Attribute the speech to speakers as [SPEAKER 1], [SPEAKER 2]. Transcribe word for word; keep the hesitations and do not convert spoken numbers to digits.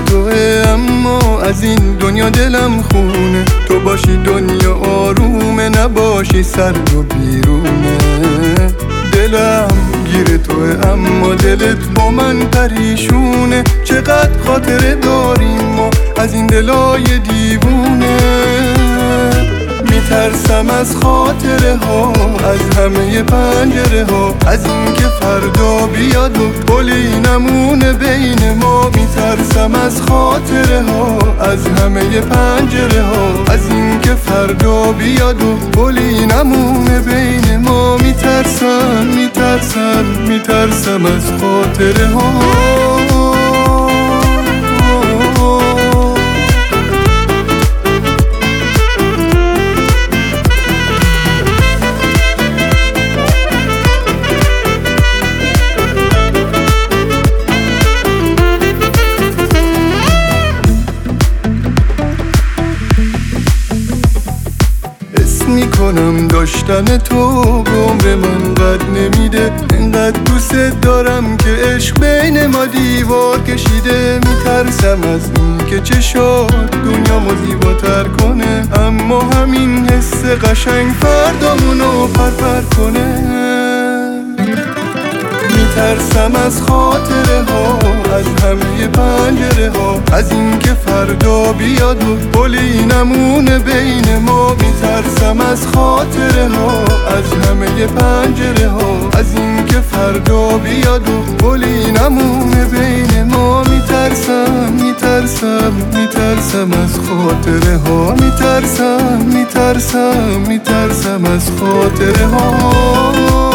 [SPEAKER 1] توه، اما از این دنیا دلم خونه. تو باشی دنیا آرومه، نباشی سرد و بیرونه. دلم گیر توه اما دلت با من پریشونه. چقدر خاطره داریم ما از این دلای دیوونه. میترسم از خاطره ها، از همه پنجره ها، از اینکه فردا بیاد و گلی نمونه بین ما. میترسم از خاطره ها، از همه پنجره ها، از اینکه فردا بیاد و گلی نمونه بین ما. میترسم میترسم میترسم از خاطره ها. میکنم داشتن تو به عمر من قد نمیده. انقدر دوست دارم که عشق بین ما دیوار کشیده. میترسم از این که چه شد دنیامو زیباتر کنه، اما همین حس قشنگ فردامونو پرپر کنه. میترسم از خاطره ها، از همه پنجره ها، از اینکه فردا بیاد و گلی نمونه بین ما. میترسم از خاطره ها، از همه پنجره ها، از اینکه فردا بیاد و گلی نمونه بین ما. میترسم میترسم میترسم از خاطره ها. میترسم میترسم میترسم از خاطره ها.